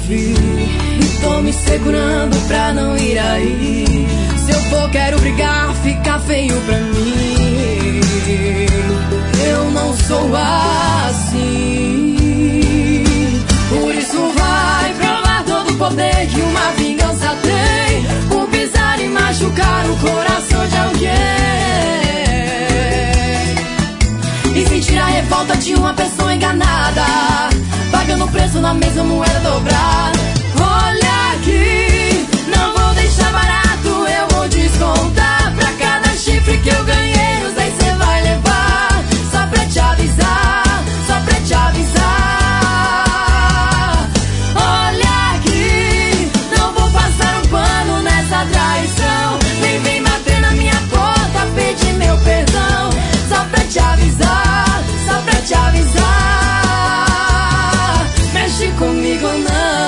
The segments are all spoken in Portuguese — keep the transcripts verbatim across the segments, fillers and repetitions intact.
chifre e tô me segurando pra não ir aí. Se eu for, quero brigar, fica feio pra mim. Eu não sou assim. Por isso vai provar todo o poder que uma vingança tem, por pisar e machucar o coração de alguém e sentir a revolta de uma pessoa enganada, pagando o preço na mesma moeda dobrada. Olha aqui, não vou deixar barato, eu vou descontar. Pra cada chifre que eu ganhei, os dez cê vai levar. Só pra te avisar, só pra te avisar. Olha aqui, não vou passar um pano nessa traição, nem vem bater na minha porta, pedir meu perdão. Só pra te avisar, só pra te avisar. Mexe comigo não.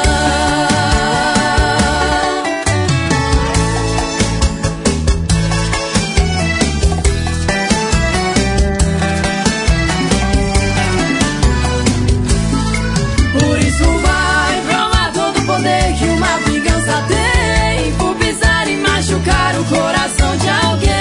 Por isso vai provar todo o poder que uma vingança tem, por pisar e machucar o coração de alguém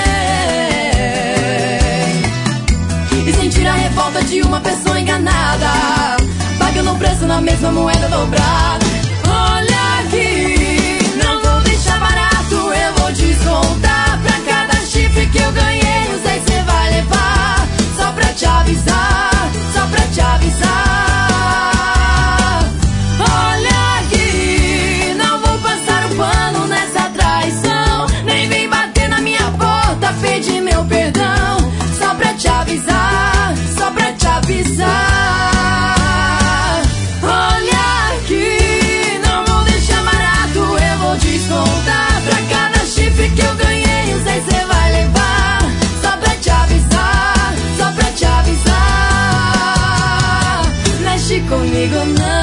e sentir a revolta de uma pessoa enganada, pagando o preço na mesma moeda dobrada. Olha aqui, não vou deixar barato, eu vou descontar. Pra cada chifre que eu ganhei, os dez cê vai levar. Só pra te avisar, só pra te avisar. Olha aqui, não vou passar um pano nessa traição, nem vem bater na minha porta, pedir meu perdão. Só pra te avisar, só pra te avisar. Olha aqui, não vou deixar barato, eu vou descontar. Pra cada chifre que eu ganhei, os dez cê vai levar. Só pra te avisar, só pra te avisar. Mexe comigo não.